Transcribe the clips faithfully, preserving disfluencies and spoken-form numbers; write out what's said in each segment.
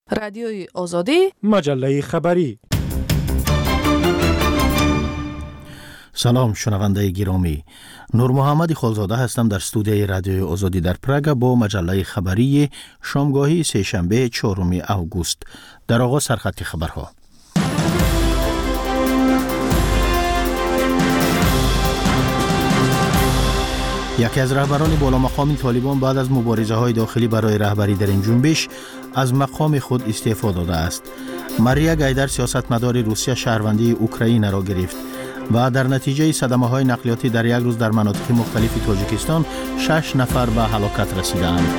رادیوی آزادی، مجله خبری. سلام شنونده گرامی، نور محمد خالزاده هستم در استودیوی رادیوی آزادی در پراگ با مجله خبری شامگاهی سه‌شنبه چهارم اوگوست. در آغاز سرخط خبرها. یکی از رهبران بالا مقام طالبان بعد از مبارزه‌های داخلی برای رهبری در این جنبش از مقام خود استعفا داده است. ماریا گایدر سیاستمدار روسیه شهروندی اوکراین را گرفت و در نتیجه صدمه‌های نقلیاتی در یک روز در مناطق مختلف تاجیکستان شش نفر به هلاکت رسیدند.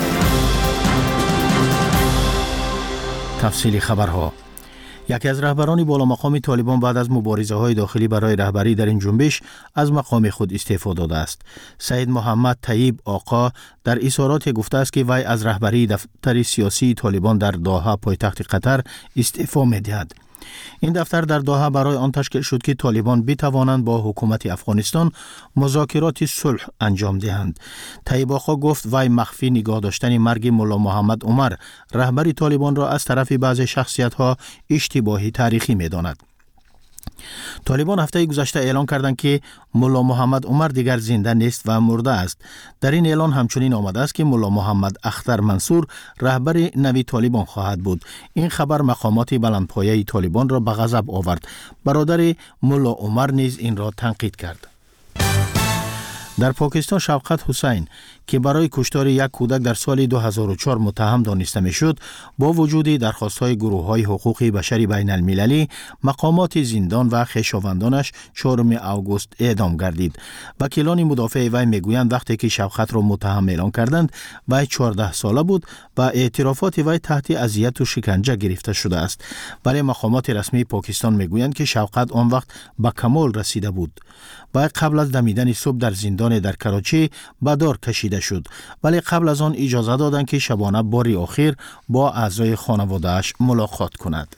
تفصیل خبرها. یکی از رهبران بالا مقام طالبان بعد از مبارزه‌های داخلی برای رهبری در این جنبش از مقام خود استعفا داده است. سید محمد طیب آقا در اظهارات گفته است که وی از رهبری دفتر سیاسی طالبان در دوحه پایتخت قطر استعفا می‌دهد. این دفتر در دوحه برای آن تشکیل شد که طالبان بتوانند با حکومت افغانستان مذاکرات صلح انجام دهند. طیب آقا گفت وی مخفی نگاه داشتن مرگ ملا محمد عمر رهبر طالبان را از طرف بعضی شخصیت‌ها اشتباهی تاریخی می‌داند. طالبان هفته گذشته اعلان کردند که ملا محمد عمر دیگر زنده نیست و مرده است. در این اعلان همچنین آمده است که ملا محمد اختر منصور رهبر نوی طالبان خواهد بود. این خبر مقامات بلندپایه طالبان را به غضب آورد. برادر ملا عمر نیز این را تنقید کرد. در پاکستان شوکت حسین که برای کشتار یک کودک در سال دو هزار و چهار متهم دانسته میشد، با وجود درخواست‌های گروه‌های حقوق بشری بین المللی، مقامات زندان و خویشاوندانش چهارم اوگوست اعدام گردید. وکیلان مدافع وی میگویند وقتی که شوکت را متهم اعلان کردند وی چهارده ساله بود و اعترافات وی تحت اذیت و شکنجه گرفته شده است. ولی مقامات رسمی پاکستان میگویند که شوکت آن وقت به کمال رسیده بود. و قبل از دمیدن صبح در زندان در کراچی به دار کشیده شد، ولی قبل از آن اجازه دادند که شبانه باری آخر با اعضای خانواده‌اش ملاقات کند.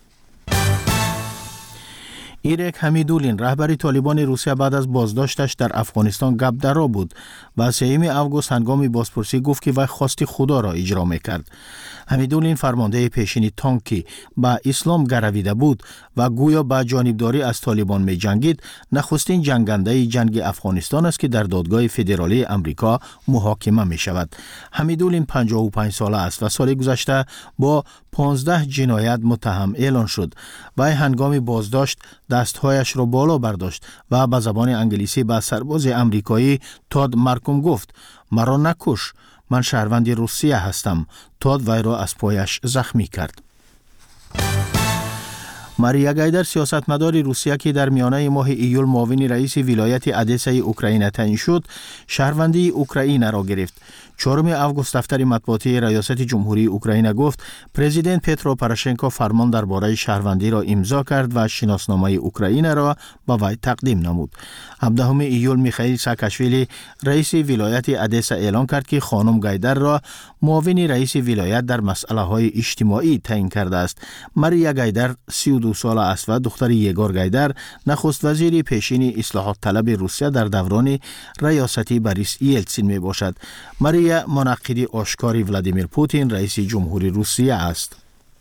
ایرک حمیدولین رهبر طالبان روسیه بعد از بازداشتش در افغانستان گپ درا بود و سوم اوگوست هنگام بازپرسی گفت که وی خواست خدا را اجرا میکرد. حمیدولین فرمانده پیشین تانکی به اسلام گرویده بود و گویا به جانبداری از طالبان می جنگید. نخستین جنگنده جنگ افغانستان است که در دادگاه فدرالی امریکا محاکمه می شود. حمیدولین پنجاه و پنج ساله است و سال گذشته با پانزده جنایت متهم اعلان شد. وی هنگام بازداشت دستهایش را بالا برداشت و به زبان انگلیسی به سرباز امریکایی تاد مارکوم گفت مرا نکش، من شهروند روسیه هستم. تاد وی را از پایش زخمی کرد. ماریا گایدر سیاستمدار روسیه که در میانه ماه ایول معاون رئیس ولایت ادسا اوکراین تعیین شد، شهروندی اوکراین را گرفت. چهارم اوگوست دفتر مطبوعاتی ریاست جمهوری اوکراین گفت پرزیدنت پترو پروشنکو فرمان درباره شهروندی را امضا کرد و شناسنامه اوکراین را به وی تقدیم نمود. هفدهم ایول میخائیل ساکاشویلی رئیس ولایت ادسا اعلان کرد که خانم گایدر را معاون رئیس ولایت در مسئله های اجتماعی تعیین کرده است. ماریا گایدر سی و دو ساله است و دختر یگور گایدر نخست وزیر پیشین اصلاحات طلب روسیه در دوران ریاستی بوریس یلتسین می باشد. ماریا منعقد آشکاری ولادیمیر پوتین رئیس جمهوری روسیه است.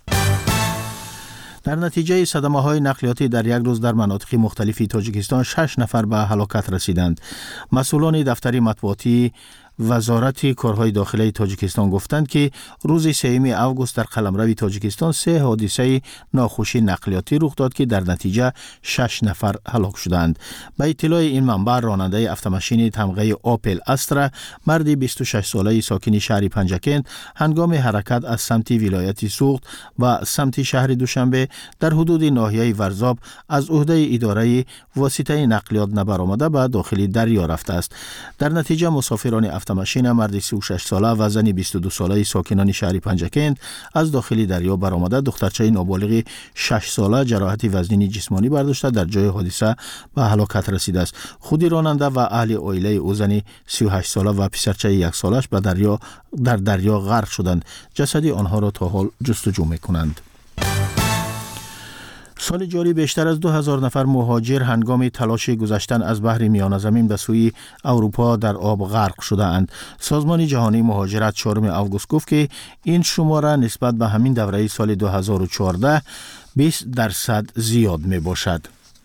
در نتیجه صدمه‌های نقلیاتی در یک روز در مناطق مختلف تاجیکستان شش نفر به هلاکت رسیدند. مسئولان دفتر مطبوعاتی وزارت کارهای داخلی تاجیکستان گفتند که روز سوم اوگوست در قلمرو تاجیکستان سه حادثه ناخوشی نقلیاتی رخ داد که در نتیجه شش نفر هلاک شدند. به اطلاع این منبع راننده اتومبیل تمغه آپل استرا مرد بیست و شش ساله ساکن شهر پنجکند هنگام حرکت از سمت ولایت سوخت و سمت شهر دوشنبه در حدود ناحیه ورزاب از عهده اداره واسطه نقلیات نبرآمده به داخل دریا رفته است. در نتیجه مسافران اتومبیل مرد سی و شش ساله و زن بیست و دو ساله ساکنان شهر پنجکند از داخل دریا برآمده دخترچه نابالغ شش ساله جراحت وزنی جسمانی برداشته در جای حادثه به هلاکت رسیده است. خود راننده و اهل عائله او زن سی و هشت ساله و پسرچه یک سالش به دریا در دریا غرق شدند. جسد آنها را تا حال جستجو می‌کنند. سال جاری بیشتر از دو هزار نفر مهاجر هنگام تلاش گذشتن از بحر میانه زمین به سوی اروپا در آب غرق شده اند. سازمان جهانی مهاجرت چهارم آگوست گفت که این شماره نسبت به همین دوره سال دو هزار و چهارده بیست درصد زیاد می باشد.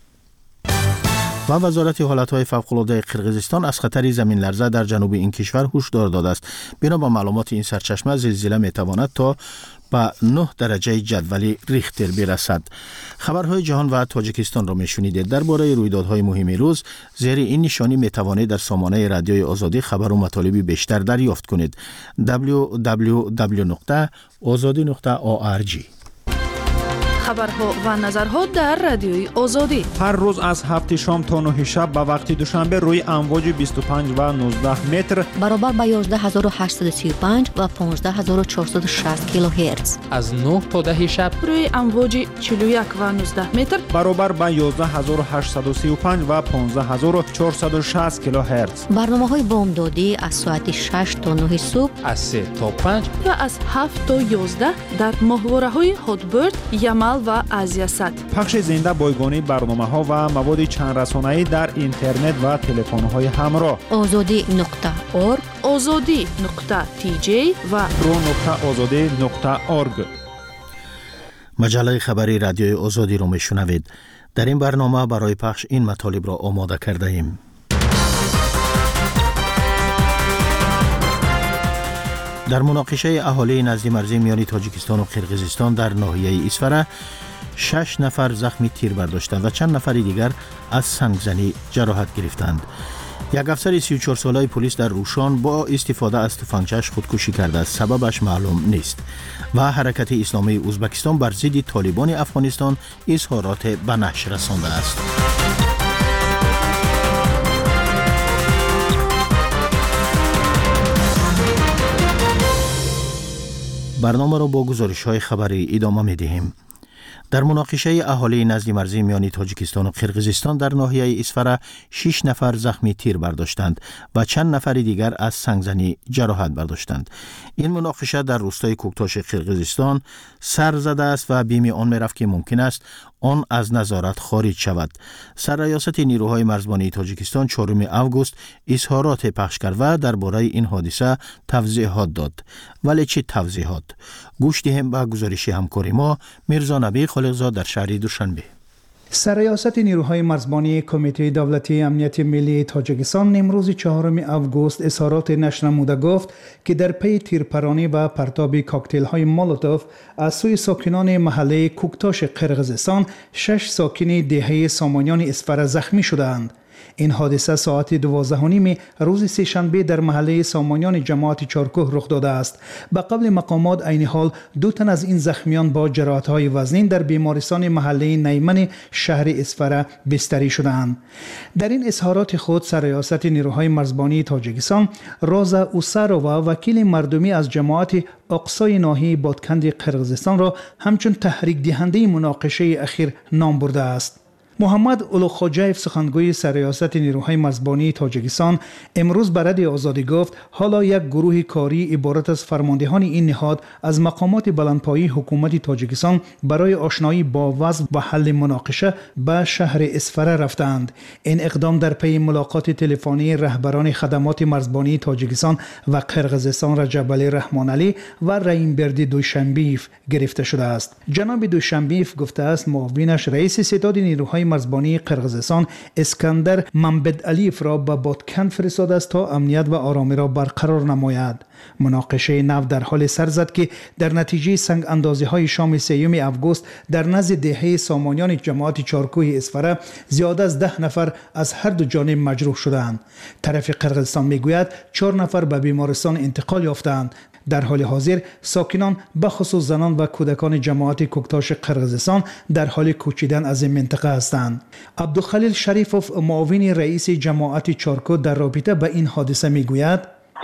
و وزارت حالتهای فوق‌العاده قرقیزستان از خطر زمین لرزه در جنوب این کشور هشدار داده است. بنا به معلومات این سرچشمه زلزله می تواند تا به نه درجه جدول ریختر برسد. خبرهای جهان و تاجیکستان را می شنیدید. درباره رویدادهای مهم روز زیر این نشانی می توانید در سامانه رادیوی آزادی خبر و مطالبی بیشتر دریافت کنید. دبلیو دبلیو دبلیو نقطه آزادی نقطه او آر جی. خبرها و نظرها در رادیوی آزادی هر روز از هفت شام تا نه شب به وقت دوشنبه روی امواج بیست و پنج و نوزده متر برابر با یازده هزار و هشتصد و سی و پنج و پانزده هزار و چهارصد و شصت کیلوهرتز از نه تا ده شب روی امواج چهل و یک و نوزده متر برابر با یازده هزار و هشتصد و سی و پنج و پانزده هزار و چهارصد و شصت کیلوهرتز. برنامه‌های بامدادی از ساعت شش تا نه صبح از سه تا پنج و از هفت تا یازده در ماهواره‌های هاتبرد، یمل و آزیاست. پخش زنده بایگانی برنامه‌ها و مواد چند رسانه‌ای در اینترنت و تلفن‌های همراه. آزادی نقطه اورگ، آزادی نقطه تی جی و رو نقطه آزادی نقطه اورگ. مجله خبری رادیوی آزادی رو میشنوید. در این برنامه برای پخش این مطالب را آماده کرده ایم. در مناقشه اهالی نزدی مرزی میان تاجیکستان و قرقیزستان در ناحیه اسفره شش نفر زخمی تیر برداشتند و چند نفر دیگر از سنگزنی جراحت گرفتند. یک افسر سی و چهار ساله پلیس در روشان با استفاده از تفنگچش خودکشی کرده است. سببش معلوم نیست. و حرکت اسلامی ازبکستان بر ضد طالبان افغانستان اظهارات به نشر رسانده است. برنامه را با گزارش‌های خبری ادامه می‌دهیم. در مناقشه اهالی نزدی مرزی میان تاجیکستان و قرقیزستان در ناحیه اسفره شش نفر زخمی تیر برداشتند و چند نفر دیگر از سنگزنی جراحت برداشتند. این مناقشه در روستای کوکتاش قرقیزستان سر زده است و بیم آن می‌رفت که ممکن است آن از نظارت خارج شود. سرریاست نیروهای مرزبانی تاجیکستان چهارم آگوست اظهارات پخش کرد و درباره این حادثه توضیحات داد. ولی چه توضیحات؟ گوش دهیم به گزارش همکار ما میرزا نبی خالقزاد در شهر دوشنبه. سرریاست نیروهای مرزبانی کمیته دولتی امنیت ملی تاجیکستان امروز چهارم آگوست اظهارات نشر نموده گفت که در پی تیرپرانی و پرتاب کاکتل های مولوتوف از سوی ساکنان محله کوکتاش قرقیزستان شش ساکن دهه سامانیان اسفره زخمی شدند. این حادثه ساعت دوازده و نیم روز سه‌شنبه در محله سامانیان جماعت چارکوه رخ داده است. به قبل مقامات عین حال دو تن از این زخمیان با جراحت‌های وزنین در بیمارستان محله نیمن شهر اسفره بستری شدند. در این اظهارات خود سرریاست نیروهای مرزبانی تاجیکستان رازا اوساروا وکیل مردمی از جماعت اقصای ناحیه بادکند قرقیزستان را همچون تحریک دهنده مناقشه اخیر نام برده است. محمد اولوخوجایف سخنگوی سرریاست نیروهای مرزبانی تاجیکستان امروز به رادیو آزادی گفت حالا یک گروه کاری عبارت از فرماندهان این نهاد از مقامات بلندپایه حکومت تاجیکستان برای آشنایی با وضع و حل مناقشه به شهر اسفره رفتند. این اقدام در پی ملاقات تلفنی رهبران خدمات مرزبانی تاجیکستان و قرقیزستان رجب علی رحمان علی و رحیم بردی دوشنبیف گرفته شده است. جناب دوشنبیف گفته است معاونش رئیس ستاد نیروهای مرزبانی قرقیزستان اسکندر ممبد علیف را به بادکند فرستاده است تا امنیت و آرامی را برقرار نماید. مناقشه نو در حال سر زد که در نتیجه سنگ اندازی های شام سیوم آگوست در نزد دهه سامانیان جماعت چارکوه اسفره زیاد از ده نفر از هر دو جانب مجروح شدند. طرف قرقیزستان میگوید چهار نفر به بیمارستان انتقال یافتند. در حال حاضر ساکنان به خصوص زنان و کودکان جماعت کوکتاش قرقیزستان در حال کوچیدن از این منطقه هستند. عبدالخلیل شریفوف معاون رئیس جماعت چارکو در رابطه به این حادثه میگوید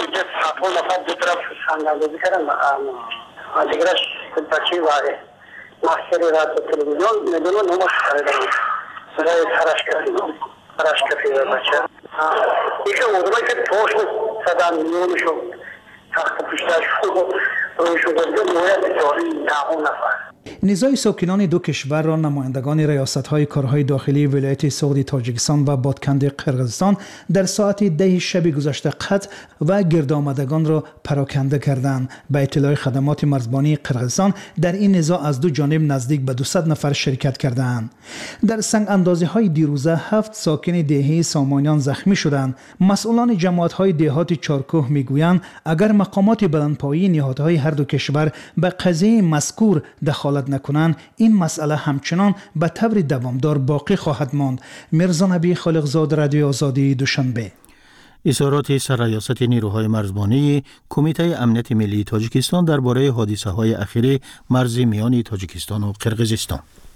اندازی کردن دیگرش بچه واره محصری را تو تلویزیون میدونم نماش کردن برای ترش کردن ترش کردن بچه ایشه اوضوعی که توش صدام میونشو تخت پشتش رویشو بزرگ موید جاری نهو نفر. نزاع ساکنان دو کشور را نمایندگان ریاست‌های کارهای داخلی ولایت سعودی تاجیکستان و بادکنده قرقیزستان در ساعت ده شب گذشته قطع و گرد آمدگان را پراکنده کردند. به اطلاع خدمات مرزبانی قرقیزستان در این نزاع از دو جانب نزدیک به دویست نفر شرکت کردند. در سنگ اندازی‌های دیروزه هفت ساکن دهه سامانیان زخمی شدند. مسئولان جماعت‌های دهات چارکوه میگویند اگر مقامات بلندپایه نهادهای هر دو کشور به قضیه مذکور دخالت نکنند این مسئله همچنان به طور دوامدار باقی خواهد ماند. میرزا نبی خالقزاد، رادیو آزادی، دوشنبه. اظهارات سرریاست نیروهای مرزبانی کمیته امنیت ملی تاجیکستان درباره حادثه‌های اخیر مرزی میان تاجیکستان و قرقیزستان.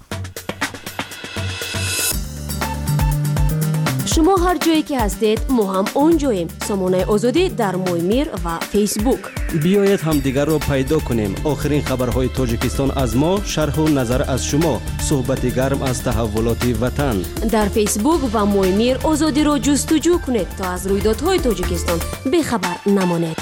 شما هر جایی که هستید ما هم اونجاییم. سامانه آزادی در مویمیر و فیسبوک. بیایید هم دیگر رو پیدا کنیم. آخرین خبرهای تاجیکستان از ما، شرح و نظر از شما، صحبت گرم از تحولات وطن. در فیسبوک و مویمیر آزادی رو جستجو کنید تا از رویدادهای تاجیکستان بیخبر نمانید.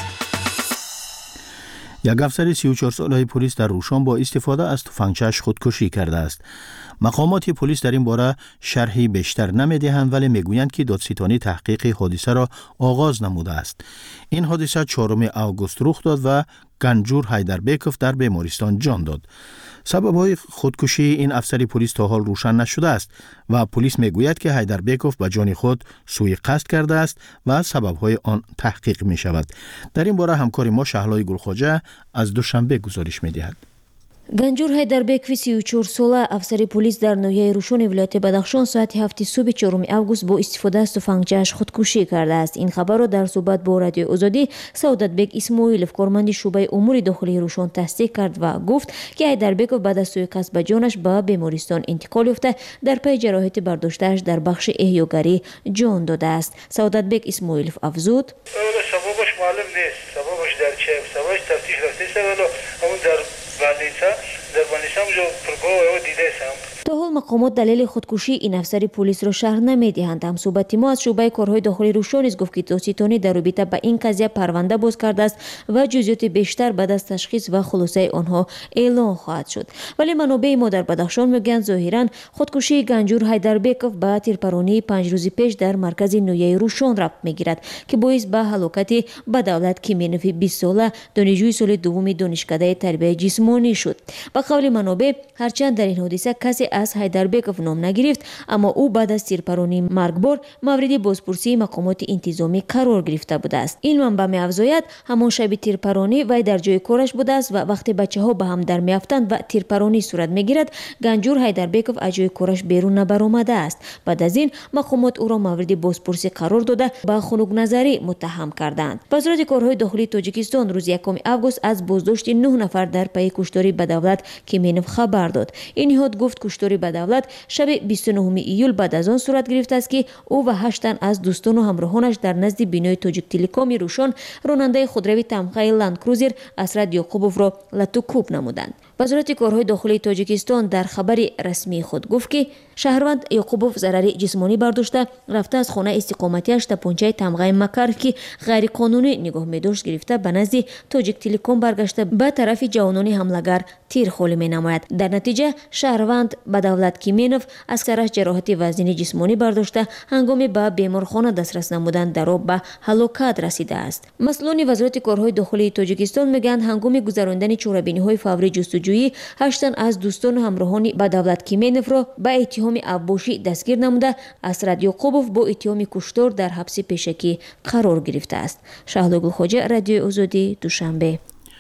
یک افسر سی و چهار ساله پلیس در روشان با استفاده از تفنگچه‌اش خودکشی کرده است. مقامات پلیس در این باره شرحی بیشتر نمی‌دهند ولی میگویند که دادستانی تحقیق حادثه را آغاز نموده است. این حادثه چهارم آگوست رخ داد و گنجور حیدربیکوف در بیمارستان جان داد. سبب‌های خودکشی این افسر پلیس تا حال روشن نشده است و پلیس میگوید که حیدربیکوف به جان خود سوء قصد کرده است و سبب‌های آن تحقیق می‌شود. در این باره همکار ما شهلای گلخواجه از دوشنبه گزارش می‌دهد. گنجور حیدربیکوف سی و چهار ساله افسر پلیس در ناحیه روشن ولایت بدخشان ساعت هفت صبح چهارم آگوست با استفاده از تفنگچه‌اش خودکشی کرده است. این خبر را در صحبت با رادیو آزادی سعادت بیگ اسماعیلوف کارمند شعبه امور داخلی روشن تصدیق کرد و گفت که حیدربیکوف بعد از سوء قصد به جانش به بیمارستان انتقال یافته در پی جراحت برداشته‌اش در بخش احیاگری جان داده است. سعادت بیگ اسماعیلوف افزود: سببش معلوم نیست. سببش در چه؟ سببش تفتیش رفته ولی اون در بالینسا در بالینسا جو پرگو دیده سام. تا حال مقامات دلیل خودکشی این افسر پلیس را شرح نمی‌دهند. هم صحبت ما از شعبه کارهای داخلی روشن است گفت که دادستانی در رابطه با این قضیه پرونده باز کرده است و جزئیات بیشتر بعد از تشخیص و خلاصه آنها اعلام خواهد شد. ولی منابع ما در بدخشان میگویند ظاهراً خودکشی گنجور حیدربیکوف به تیرپرانی پنج روز پیش در مرکز نویه روشن ربط میگیرد که باعث به هلاکت بدولت کیمینوف بیست ساله دانشجوی سال دوم دانشکده تربیت جسمانی شد. با قول منابع هرچند در این حادثه کسی از حیدربیکوف نام نگرفت اما او بعد از تیرپرانی مرگبار مورد بازپرسی مقامات انتظامی قرار گرفته بوده است. این منبع می‌افزاید همان شب تیرپرانی وی در جای کارش بوده است و وقتی بچه‌ها به هم در میافتند و تیرپرانی صورت میگیرد گنجور حیدربیکوف از جای کارش بیرون نبرآمده است. بعد از این مقامات او را مورد بازپرسی قرار داده به خنک نظری متهم کردند. وزارت کارهای داخلی تاجیکستان روز یکم آگوست از بازداشت نه نفر در پی کشتاری بدولت کیمینوف خبر داد. این نهاد گفت کشتاری بدولت شب بیست و نهم ایول بعد از آن صورت گرفته است که او و هشت تن از دوستان و همراهانش در نزد بینای تاجیک تلکام روشن راننده خودروی تمغه لند کروزر اسرد یعقوبوف را لتوکوب نمودند. وزارت کارهای داخلی تاجیکستان در خبر رسمی خود گفت که شهروند یعقوبوف ضرر جسمانی برداشته رفته از خانه استقامتیش تا پنچه تمغه مکرف که غیر قانونی نگاه می‌داشت گرفته به نزد تاجیک تلکام برگشته به طرف جوانان حمله‌گر تیرخوری می‌نماید. در نتیجه شهروند بدولت کیمینوف از سرش جراحت وزنی جسمانی برداشته هنگام به بیمارخانه دسترس نمودن در آب به هلاکت رسیده است. مسئولان وزارت کارهای داخلی تاجیکستان میگن هنگام گذراندن چوربینی‌های فوری جستجویی هشت تن از دوستان و همراهان بدولت کیمینوف را به اتهام ابوشی دستگیر نموده اسرد یعقوبوف با اتهام کشتار در حبس پیشکی قرار گرفته است. شهلا گلخواجه، رادیو آزادی، دوشنبه.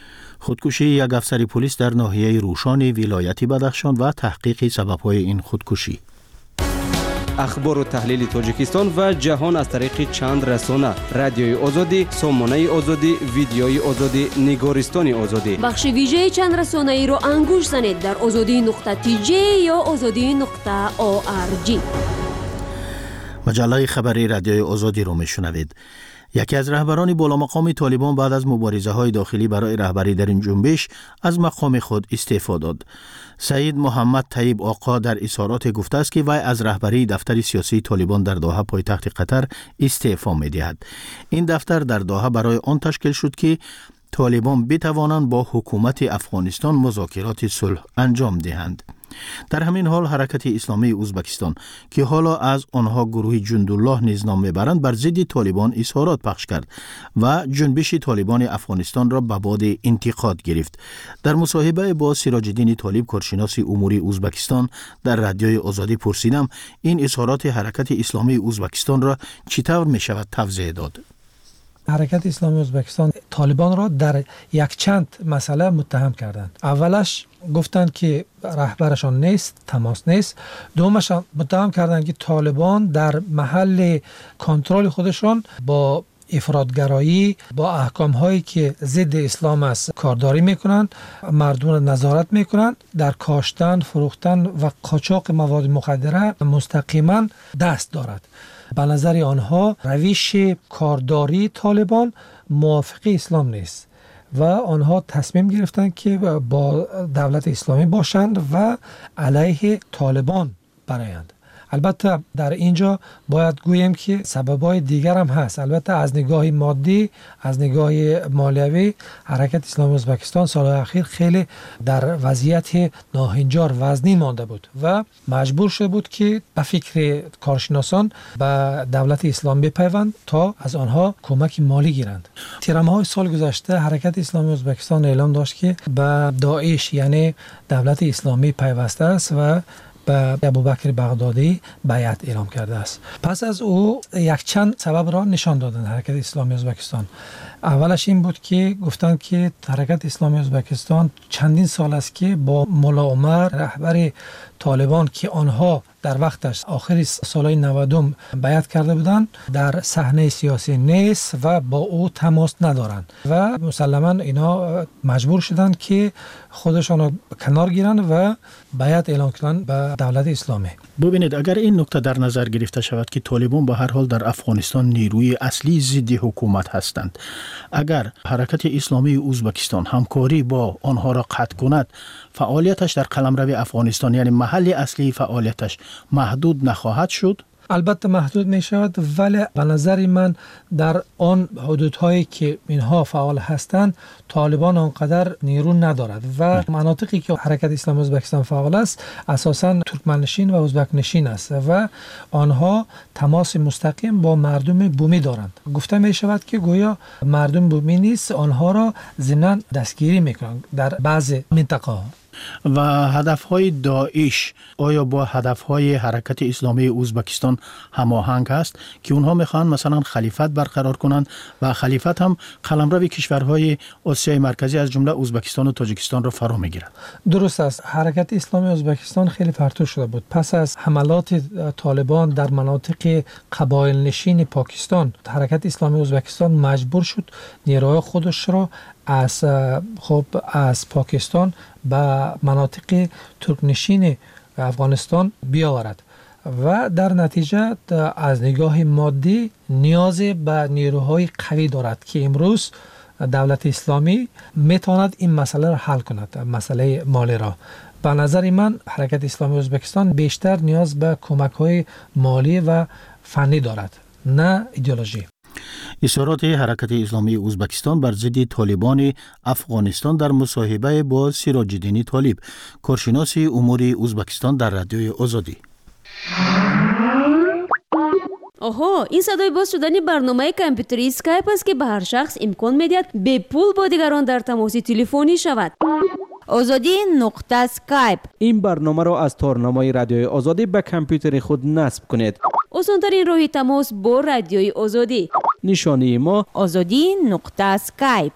خودکشی یک افسر پلیس در ناحیه روشان ولایت بدخشان و تحقیق سبب‌های این خودکشی. اخبار و تحلیل تاجیکستان و جهان از طریق چند رسانه: رادیوی آزادی، سامانه آزادی، ویدیوی آزادی، نگارستان آزادی. بخش ویژه چند رسانه ای رو انگوش زنید در آزادی نقطه تی جی یا آزادی نقطه او آر جی. مجله خبری رادیوی آزادی رو میشنوید. یکی از رهبران بالا مقام طالبان بعد از مبارزه های داخلی برای رهبری در این جنبش از مقام خود استعفا داد. سید محمد طیب آقا در اظهارات گفته است که وی از رهبری دفتر سیاسی طالبان در دوحه پایتخت قطر استعفا می‌دهد. این دفتر در دوحه برای آن تشکیل شد که طالبان بتوانند با حکومت افغانستان مذاکرات صلح انجام دهند. در همین حال حرکت اسلامی ازبکستان که حالا از آنها گروه جندالله نیز نام میبرند بر ضد طالبان اظهارات پخش کرد و جنبش طالبان افغانستان را به باد انتقاد گرفت. در مصاحبه با سراج الدین طالب کارشناس امور ازبکستان در رادیوی آزادی پرسیدم این اظهارات حرکت اسلامی ازبکستان را چطور می شود توضیح داد؟ حرکت اسلامی ازبکستان طالبان را در یک چند مسئله متهم کردند. اولش گفتند که رهبرشان نیست، تماس نیست. دومش متهم کردند که طالبان در محل کنترل خودشان با افراطگرایی، با احکام هایی که ضد اسلام است کارداری میکنند، مردم را نظارت میکنند، در کاشتن، فروختن و قاچاق مواد مخدره مستقیما دست دارد. به نظر آنها روش کارداری طالبان موافق اسلام نیست و آنها تصمیم گرفتند که با دولت اسلامی باشند و علیه طالبان برآیند. البته در اینجا باید گویم که سببای دیگر هم هست. البته از نگاه مادی، از نگاه مالیوی حرکت اسلامی ازبکستان سالهای اخیر خیلی در وضعیت ناهنجار وزنی مانده بود و مجبور شده بود که به فکر کارشناسان به دولت اسلام بپیوند تا از آنها کمک مالی گیرند. تیرماه سال گذشته حرکت اسلامی ازبکستان اعلام داشت که به داعش یعنی دولت اسلامی پیوسته است و به ابوبکر بغدادی بیعت اعلام کرده است. پس از او یک چند سبب را نشان دادند حرکت اسلامی ازبکستان. اولش این بود که گفتند که حرکت اسلامی ازبکستان چندین سال است که با ملا عمر رهبر طالبان که آنها در وقتش آخر سالهای نود بیعت کرده بودند در صحنه سیاسی نیست و با او تماس ندارند و مسلما اینا مجبور شدند که خودشان را کنار گیرند و بیعت اعلام کنند به دولت اسلامی. ببینید اگر این نکته در نظر گرفته شود که طالبان به هر حال در افغانستان نیروی اصلی ضد حکومت هستند، اگر حرکت اسلامی ازبکستان همکاری با آنها را قطع کند، فعالیتش در قلمرو افغانستان یعنی محل اصلی فعالیتش محدود نخواهد شد؟ البته محدود می شود، ولی به نظر من در آن حدودهایی که اینها فعال هستند طالبان آنقدر نیرو ندارد و مناطقی که حرکت اسلامی ازبکستان فعال است اساساً ترکمنشین و ازبک نشین است و آنها تماس مستقیم با مردم بومی دارند. گفته می شود که گویا مردم بومی نیست، آنها را ضمناً دستگیری می کنند در بعض منطقه ها. و هدفهای داعش آیا با هدفهای حرکت اسلامی ازبکستان هماهنگ است که اونها میخوان مثلا خلیفت برقرار کنند و خلیفت هم قلمرو کشورهای آسیای مرکزی از جمله ازبکستان و تاجیکستان را فرا میگیرد؟ درست است. حرکت اسلامی ازبکستان خیلی فرتوش شده بود. پس از حملات طالبان در مناطق قبایل نشین پاکستان، حرکت اسلامی ازبکستان مجبور شد نیروهای خودش را از خب از پاکستان به مناطق ترکنشین افغانستان بیاورد و در نتیجه از نگاه مادی نیاز به نیروهای قوی دارد که امروز دولت اسلامی میتواند این مسئله را حل کند، مسئله مالی را. به نظر من حرکت اسلامی ازبکستان بیشتر نیاز به کمک‌های مالی و فنی دارد، نه ایدئولوژی. اظهارات حرکت اسلامی ازبکستان بر ضد طالبان افغانستان در مصاحبه با سراج الدین طالب کارشناس امور ازبکستان در رادیوی آزادی. آها، این صدای باز شدن برنامه کامپیوتری اسکایپ است که به هر شخص امکان می‌دهد به پول با دیگران در تماس تلفنی شود. آزادی نقطه اسکایپ. این برنامه را از تارنمای رادیوی آزادی به کامپیوتر خود نصب کنید. آسان‌ترین راه تماس با رادیوی آزادی. نشانی ما آزادی نقطه اسکایپ.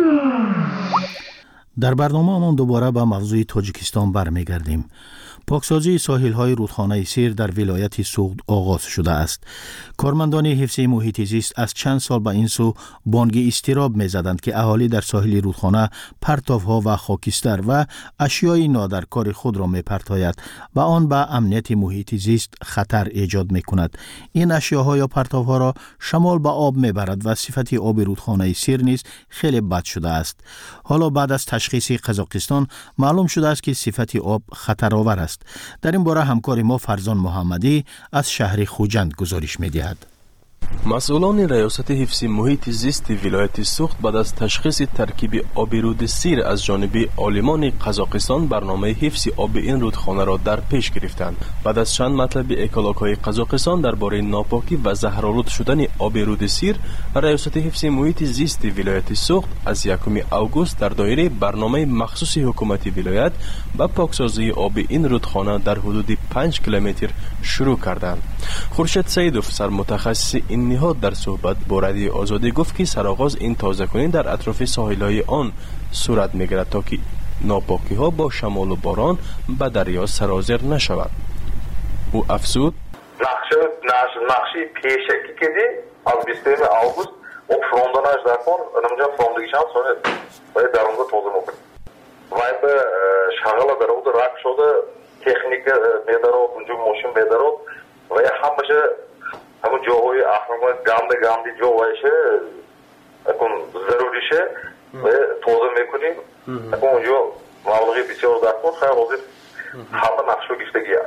در برنامه ما دوباره به موضوع تاجیکستان برمیگردیم. پاکسازی ساحل‌های رودخانه سیر در ولایت سوخت آغاز شده است. کارمندان حفظ محیط زیست از چند سال به این سو بانگ اضطراب می‌زدند که اهالی در ساحل رودخانه پرتاب‌ها و خاکستر و اشیای نادرکار خود را می‌پرتاید و آن به امنیت محیط زیست خطر ایجاد می‌کند. این اشیاها یا پرتاب‌ها را شمال به آب می‌برد و صفت آب رودخانه سیر نیز خیلی بد شده است. حالا بعد از تشخیص قزاقستان معلوم شده است که صفت آب خطرآور است. در این باره همکار ما فرزان محمدی از شهر خوجند گزارش می‌دهد. مسئولان ریاست حفظ محیط زیست ولایت سوخت بعد از تشخیص ترکیب آب رود سیر از جانب عالمان قزاقستان برنامه حفظ آب این رودخانه را در پیش گرفتند. بعد از چند مطلب اکولوژی قزاقستان درباره ناپاکی و زهرآلود شدن آب رود سیر، ریاست حفظ محیط زیست ولایت سوخت از یکم آگوست در دایره برنامه مخصوص حکومت ولایت به پاکسازی آب این رودخانه در حدود پنج کیلومتر شروع کردند. خورشید سیدوف سرمتخصص این نهاد در صحبت با رادیوی آزادی گفت که سرآغاز این تازه‌کنی در اطراف ساحل‌های آن صورت می‌گیرد تا که ناپاکی‌ها با شمال و باران به دریا سرازیر نشود. او افزود: نقشه نقشه پیشکی کردی از بیستم آگوست و فروندناش درکن اونجا فروندگیشان سونید باید در اونجا توضیح می‌کنیم. وای به شغل در اونجا رک شده تکنیک بیدارو اونجا موشن بیدارو و همشه همون جاهای احرام گامده گامدی جاهایشه اکن ضروریشه و توضیح میکنیم اکن اونجا مبلغی بسیار درکن خیلی حاضر همه نقشو گفتگیه.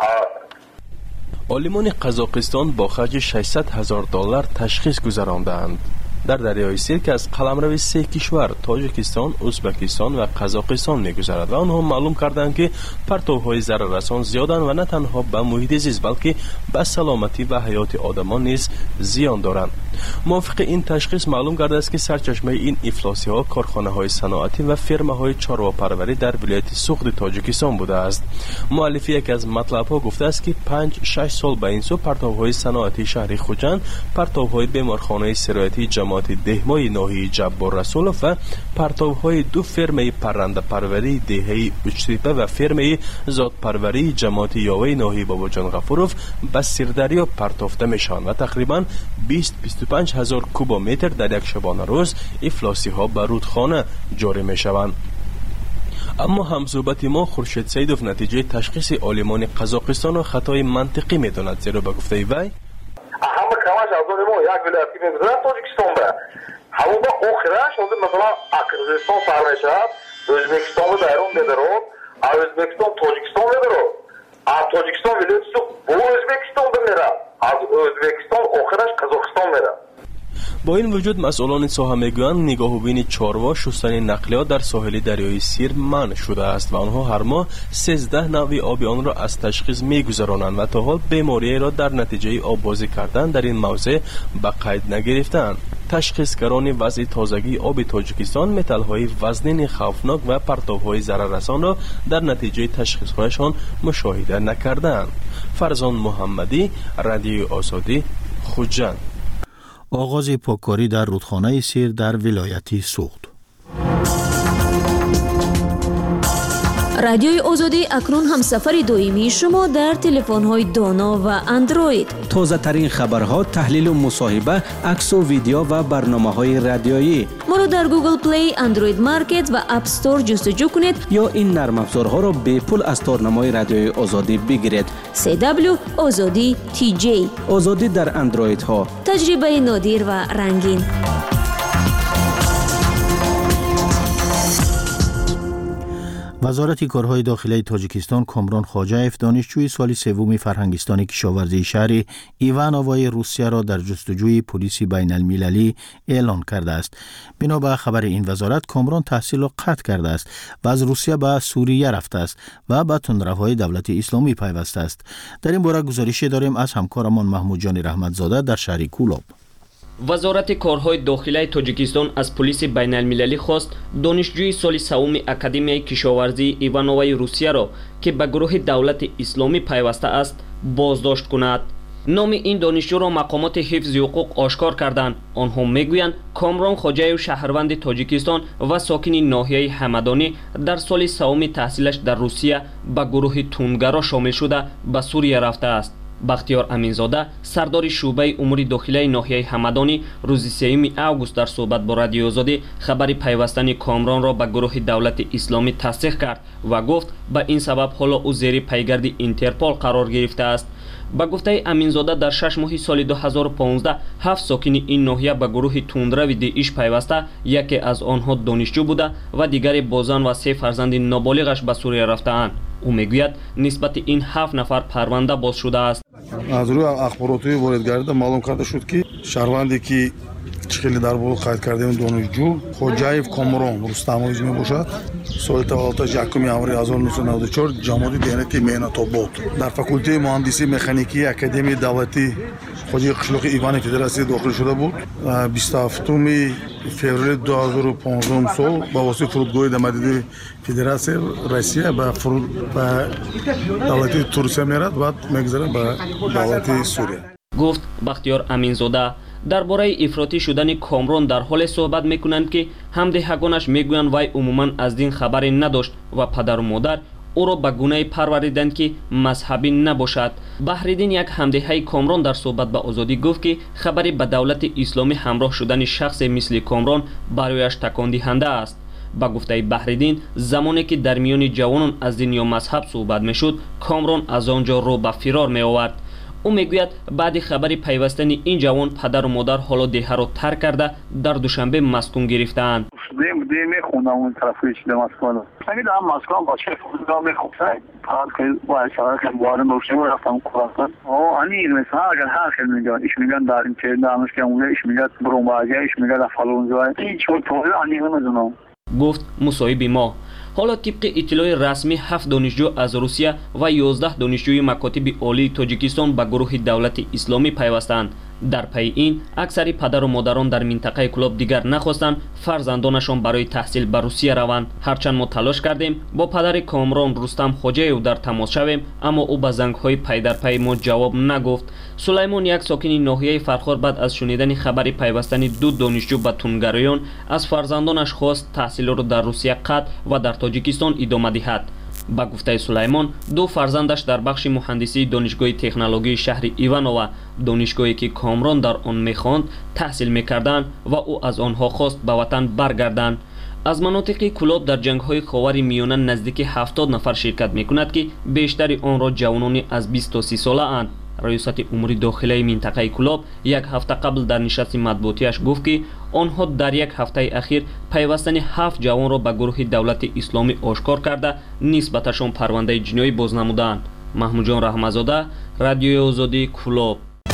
عالمان قزاقستان با خرج ششصد هزار دلار تشخیص گذراندند. در دریای سیر که از قلمرو سه کشور تاجیکستان، ازبکستان و قزاقستان می‌گذرد و آنها معلوم کردند که پرتوهای ضرررسان زیادند و نه تنها به محیط زیست بلکه به سلامتی و حیات آدمان نیز زیان دارند. موافق این تشخیص معلوم گردید است که سرچشمه این افلاسی‌ها کارخانه‌های صنعتی و فرمه‌های چارواپروری در ولایت سوخت تاجیکستان بوده است. مؤلف یک از مطلب‌ها گفته است که پنج شش سال به این سو پرتوهای صنعتی شهر خوجند، پرتوهای بیمارخانه سرایتی جماعت دهمای ناحیه جبار رسولوف و پرتوهای دو فرمه پرنده پروری دهه اجتیپه و فرمه ذات پروری جماعت یاوه ناحیه بابا جان غفوروف به سیردریا پرتافته میشن و تقریبا بیست تا بیست و پنج هزار کوبومتر در یک شبانه روز افلاسی ها به رودخانه جاری میشوند. اما همصحبت ما خورشید سیدوف نتیجه تشخیص عالمان قزاقستان و خطای منطقی میداند، زیرا به گفته وی همه کماش از اون ما یک ولایت که میگذره تاجیکستان به همون با آخرش شده مثلا قرقیزستان سر میشد، ازبکستان به بیرون بدرو، از ازبکستان تاجیکستان بدرو، از تاجیکستان ولایت سو با ازبکستان بمیره، از ازبکستان آخرش قزاقستان میره. با این وجود مسئولان ساحه میگویند نگاه و بین چاروا شستن نقلیات در ساحل دریای سیر منع شده است و آنها هر ماه سیزده نوع آب آن را از تشخیص میگذرانند و تا حال بیماری را در نتیجه آببازی کردن در این موضع به قید نگرفتند. تشخیصگران وضع تازگی آب تاجیکستان متل‌های وزنین خوفناک و پرتوهای ضرررسان را در نتیجه تشخیص‌هایشان مشاهده نکردند. فرزان محمدی، رادیوی آزادی، خوجند. آغاز پاککاری در رودخانه سیر در ولایت سوخت. رادیوی آزادی اکنون هم سفر دائمی شما در تلفن‌های دانا و اندروید. تازه ترین خبرها، تحلیل و مصاحبه، عکس و ویدیو و برنامه‌های رادیویی. ما را در گوگل پلی، اندروید مارکت و اپ استور جستجو کنید یا این نرم افزارها را به پول از تارنمای رادیوی آزادی بگیرید. سی دبلیو آزادی تی جی. آزادی در اندروید ها. تجربه نادر و رنگین. وزارت کارهای داخلی تاجیکستان کامران خواجایف دانشجوی سال سوم فرهنگستان کشاورزی شهر ایوانوای روسیه را در جستجوی پلیس بین المللی اعلان کرده است. بنا به خبر این وزارت کامران تحصیل را قطع کرده است و از روسیه به سوریه رفته است و به تندروهای دولت اسلامی پیوسته است. در این باره گزارشی داریم از همکارمان محمود جان رحمتزاده در شهر کولاب. وزارت کارهای داخلی تاجیکستان از پلیس بین المللی خواست دانشجوی سال سوم اکادمیای کشاورزی ایوانوای روسیه را که به گروه دولت اسلامی پیوسته است بازداشت کند. نام این دانشجو را مقامات حفظ حقوق آشکار کردند. آنها میگویند کامران خواجایف شهروند تاجیکستان و ساکن ناحیه همدانی در سال سوم تحصیلش در روسیه به گروه تندگرا شامل شده به سوریه رفته است. بختیار امینزاده سردار شعبه امور داخلی ناحیه همدانی روز سوم آگوست در صحبت با رادیو آزادی خبر پیوستن کامران را به گروه دولت اسلامی تصدیق کرد و گفت به این سبب حالا او زیر پیگرد اینترپول قرار گرفته است. با گفته امینزاده در شش ماه سال دو هزار و پانزده هفت ساکن این ناحیه به گروه تندروی داعش پیوسته، یکی از آنها دانشجو بوده و دیگری با زن و سه فرزند نابالغش به سوریه رفته‌اند. او میگوید نسبت این هفت نفر پرونده باز شده است. аз рӯи ахборотҳои воридгарда маълум карда шуд ки шаҳрванде ки хеле дар бор қайд кардаем донишҷӯ хоҷаев комрон рустамович мебошад. соли таваллудаш якуми аввали ҳазору нуҳсад наводу чор ҷамоати деҳнати меҳнатобод дар факултаи муҳандисӣ механикии академияи давлати хоҷаи қишлоқи ивани федератсия дохил шуда буд. бисту ҳафтуми феврали ду ҳазору понздаҳум сол ба воситаи фурудгоҳи дамадиди федератсия Россия ба фуруд ба давлати Турсия мерад, баъд мегзарад ба давлати Сурия. гуфт Бахтиёр Аминзода. дар бораи ифротӣ шудани Комрон дар ҳоле суҳбат мекунанд ки ҳамдиҳагонаш мегӯянд вай умуман аз дин хабаре надошт ва падару модар ӯро ба гунае парвариданд ки мазҳабӣ набошад. Баҳриддин, як ҳамдиҳаи Комрон, дар суҳбат ба Озодӣ гуфт ки хабари ба давлати исломӣ ҳамроҳ шудани шахсе мисли Комрон барояш такондиҳанда аст. ба гуфтаи Баҳриддин, замоне ки дар миёни ҷавонон аз дин ё мазҳаб суҳбат мешуд, Комрон аз он ҷо рӯ ба фирор меовард. ӯ мегӯяд баъди хабари пайвастани ин ҷавон падару модар ҳоло деҳаро тарк карда дар Душанбе маскун гирифтаанд. гуфт мусоҳиби мо. ҳоло тибқи иттилои расмӣ ҳафт донишҷӯ аз Русия ва ёздаҳ донишҷӯи макотиби олии Тоҷикистон ба гурӯҳи давлати исломӣ пайвастанд. дар пайи ин аксари падару модарон дар минтақаи Кӯлоб дигар нахостанд фарзандонашон барои таҳсил ба Русия раванд. ҳарчанд мо талош кардем бо падари Комрон Рустам Хоҷаев дар тамос шавем, аммо ӯ ба зангҳои пайдарпай мо ҷавоб нагуфт. Сулаймон, як сокини ноҳияи Фархор, баъд аз шунидани хабари пайвастани ду донишҷӯ ба тунгароён аз фарзандонаш хост таҳсилро дар Русия қатъ ва дар Тоҷикистон идома диҳад. ба гуфтаи Сулаймон, ду фарзандаш дар бахши муҳандисии донишгоҳи технологии шаҳри Иванова, донишгоҳе ки Комрон дар он мехонд, таҳсил мекарданд ва ӯ аз онҳо хост ба ватан баргарданд. аз манотиқи Кӯлоб дар ҷангҳои ховари миёна наздики ҳафтод нафар ширкат мекунад ки бештари онро ҷавонони аз бист то си солаанд. раёсати умури дохилаи минтақаи Кӯлоб як ҳафта қабл дар нишасти матбуотиаш гуфт ки онҳо дар як ҳафтаи ахир пайвастани ҳафт ҷавонро ба гурӯҳи давлати исломӣ ошкор карда нисбаташон парвандаи ҷиноӣ боз намуданд. Маҳмудҷон Раҳмазода, Радиои Озодӣ, Кӯлоб.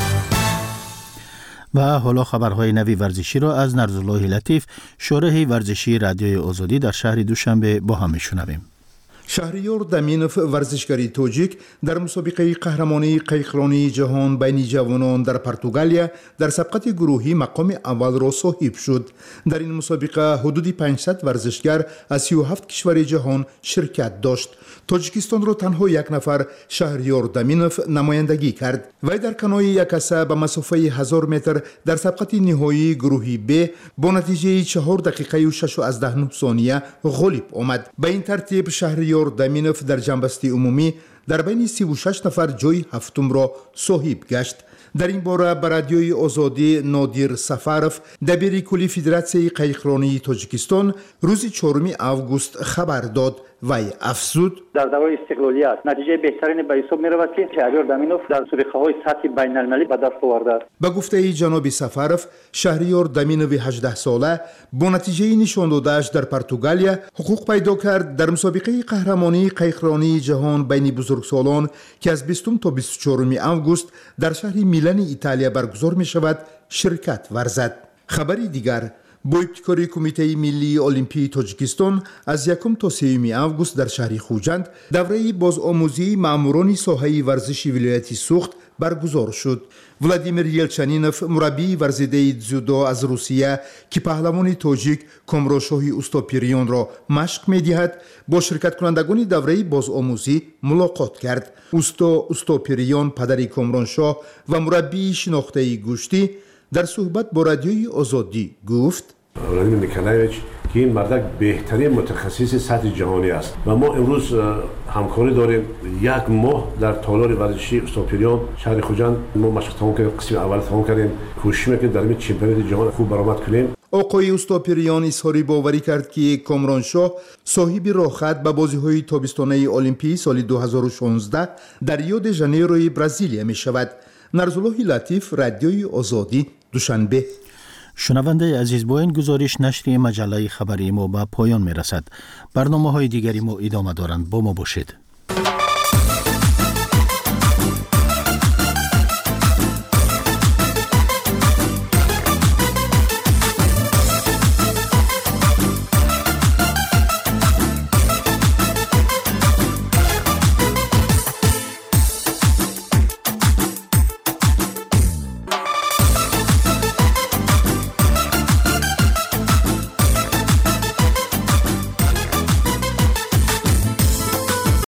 ва ҳоло хабарҳои нави варзиширо аз Нарзуллоҳи Латиф, шораҳи варзишии Радиои Озодӣ дар шаҳри Душанбе бо ҳам мешунавем. шаҳриёр Даминов, варзишгари тоҷик, дар мусобиқаи қаҳрамонии қайқронии ҷаҳон байни ҷавонон дар Португалия дар сабқати гурӯҳӣ мақоми аввалро соҳиб шуд. дар ин мусобиқа ҳудуди панҷсад варзишгар аз сию ҳафт кишвари ҷаҳон ширкат дошт. Тоҷикистонро танҳо як нафар, Шаҳриёр Даминов, намояндагӣ кард. вай дар канои якаса ба масофаи ҳазор метр дар сабқати ниҳоии гурӯҳи Б бо натиҷаи чаҳор дақиқаю шашу аздаҳ нӯҳ сония ғолиб омад. ба ин тартиб Шаҳриёр Даминов дар ҷанбасти умумӣ дар байни сиву шаш нафар ҷойи ҳафтумро соҳиб гашт. дар ин бора ба Радиои Озодӣ Нодир Сафаров, дабири кулли Федератсияи қайқронии Тоҷикистон, рӯзи чоруми август хабар дод. вай афзуд: дар давраи истиқлолият натиҷаи беҳтарине ба ҳисоб меравад ки Шаҳриёр Даминов дар мусобиқаҳои сатҳи байналмилалӣ ба даст овардааст. ба гуфтаи ҷаноби Сафаров, Шаҳриёр Даминови ҳаждаҳсола бо натиҷаи нишондодааш дар Португалия ҳуқуқ пайдо кард дар мусобиқаи қаҳрамонии қайқронии ҷаҳон байни бузургсолон ки аз бистум то бисту чоруми август дар шаҳри Милани Италия баргузор мешавад, ширкат варзад. хабари дигар: бо ибтикори Кумитаи Миллии Олимпии Тоҷикистон аз якум то сеюми август дар шаҳри Хуҷанд давраи бозомӯзии маъмурони соҳаи варзиши вилояти Суғд баргузор шуд. Владимир Елчанинов, мураббии варзидаи дзюдо аз Русия, ки паҳлавони тоҷик Комрошоҳи Устопирёнро машқ медиҳад, бо ширкаткунандагони давраи бозомӯзӣ мулоқот кард. Усто Устопирён, падари Комроншоҳ ва мураббии шинохтаи гӯштӣ, дар суҳбат бо Радиои Озодӣ гуфт: Владимир Николаевич ки ин мардак беҳтарин мутахассиси сатҳи ҷаҳонӣ аст ва мо имрӯз ҳамкорӣ дорем. як моҳ дар толори варзиши Устопирён шаҳри Хуҷанд мо машқ тамом кардем, қисми аввал тамом кардем, кӯшиш мекунем дар ин чемпионати ҷаҳон хуб баромад кунем. оқои Устопирён изҳори боварӣ кард ки Комроншоҳ соҳиби рохат ба бозиҳои тобистонаи Олимпии соли ду ҳазору шонздаҳ дар Рио-де-Жанейрои Бразилия мешавад. Нарзуллоҳи Латиф, Радиои Озодӣ, Душанбе. шунавандаи азиз, бо ин гузориш нашри маҷаллаи хабари мо ба поён мерасад. барномаҳои дигари мо идома доранд. бо мо бошед.